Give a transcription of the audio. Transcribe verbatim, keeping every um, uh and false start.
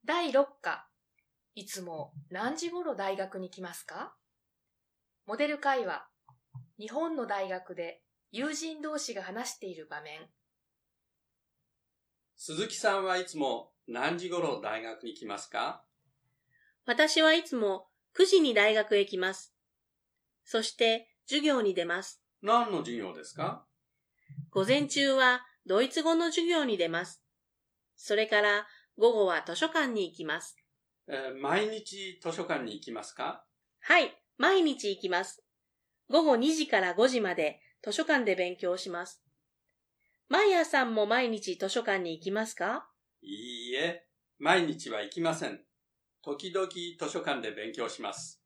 だいろっか、いつも何時頃大学に来ますか？モデル会話、日本の大学で友人同士が話している場面。 鈴木さんはいつも何時頃大学に来ますか？ 私はいつもくじに大学へ来ます。そして授業に出ます。 何の授業ですか？ 午前中はドイツ語の授業に出ます。それから午後は図書館に行きます。 えー毎日図書館に行きますか？ はい、毎日行きます。午後にじからごじまで図書館で勉強します。マイヤーさんも毎日図書館に行きますか？ いいえ、毎日は行きません。時々図書館で勉強します。